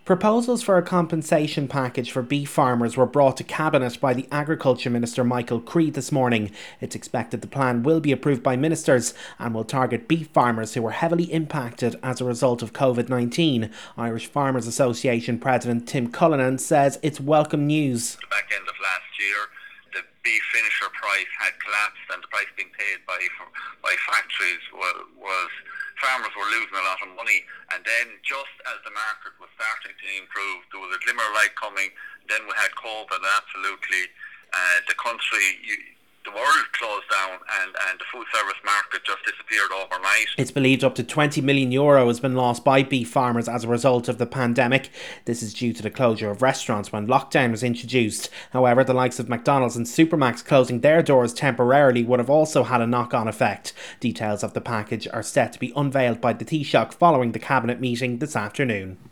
Proposals for a compensation package for beef farmers were brought to Cabinet by the Agriculture Minister Michael Creed this morning. It's expected the plan will be approved by ministers and will target beef farmers who were heavily impacted as a result of COVID-19. Irish Farmers Association President Tim Cullinan says it's welcome news. The back end of last year, the beef finisher price had collapsed and the price being paid by factories was farmers were losing a lot of money, and then just as the market was starting to improve, there was a glimmer of light coming. Then we had COVID, and absolutely the world closed down, and the food service market just disappeared overnight. It's believed up to €20 million has been lost by beef farmers as a result of the pandemic. This is due to the closure of restaurants when lockdown was introduced. However, the likes of McDonald's and Supermacs closing their doors temporarily would have also had a knock-on effect. Details of the package are set to be unveiled by the Taoiseach following the Cabinet meeting this afternoon.